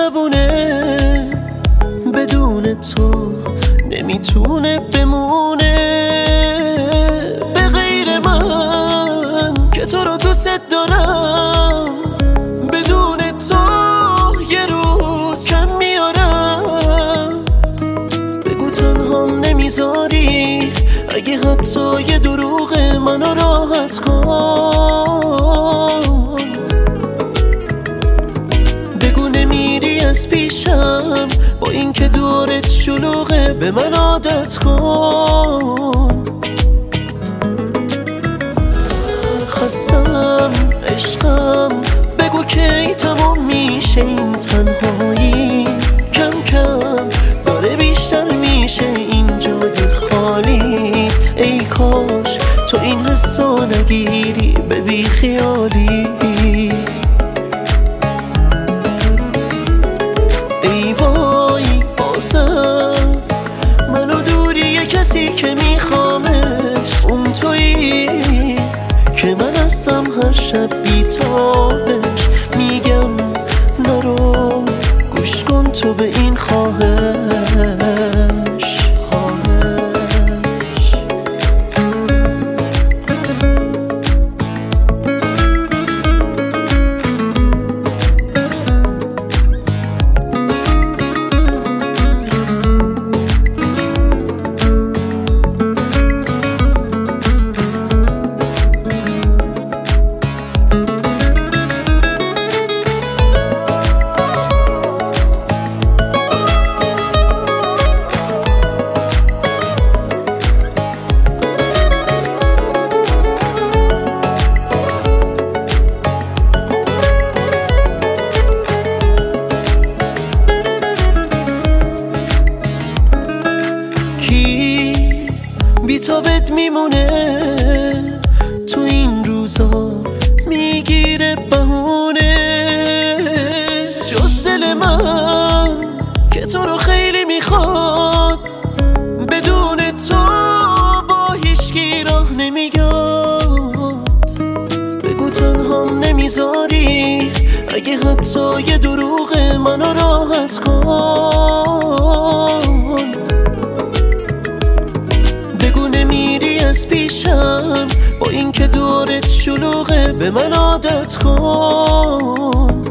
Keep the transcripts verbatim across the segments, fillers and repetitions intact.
زبونه بدون تو نمیتونه بمونه به غیر من که تو رو دوست دارم. بدون تو یه روز کم میارم. بگو تنهام نمیذاری، اگه حتی یه دروغ منو راحت کن. بگو نمیری از پیشم، با این که دورت شلوغه به من عادت کن. خستم عشقم، بگو کی تمام میشه این تنهایی. کم کم داره بیشتر میشه این جای خالیت. ای کاش تو این حسو نگیری به بی خیالی. ای وای بازم منو دوری یه کسی که میخوامش. اون تویی که من هستم هر شب بیتابش. میگم نرو، گوش کن تو به این خواهش خواهش. بی‌تابت میمونه تو این روزا، میگیره بهونه. جز دل من که تو رو خیلی میخواد، بدون تو با هیچکی راه نمیاد. بگو تنهام نمیذاری، اگه حتی یه دروغ منو راحت کن. بگو نمیری از پیشم، با این که دورت شلوغه به من عادت کن.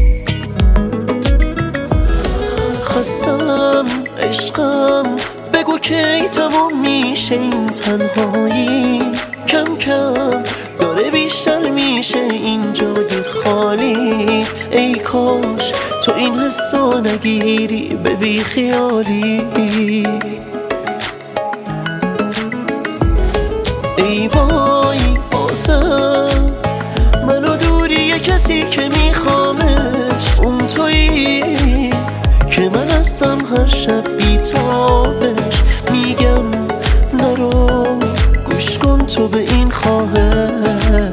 خستم عشقم، بگو کی تمام میشه این تنهایی. کم کم داره بیشتر میشه این جای خالیت. ای کاش تو این حسو نگیری به بی خیالی. ای وای بازم منو دوری یه کسی که میخوامش. اون تویی که من هستم هر شب بیتابش. میگم نرو، گوش کن تو به این خواهش.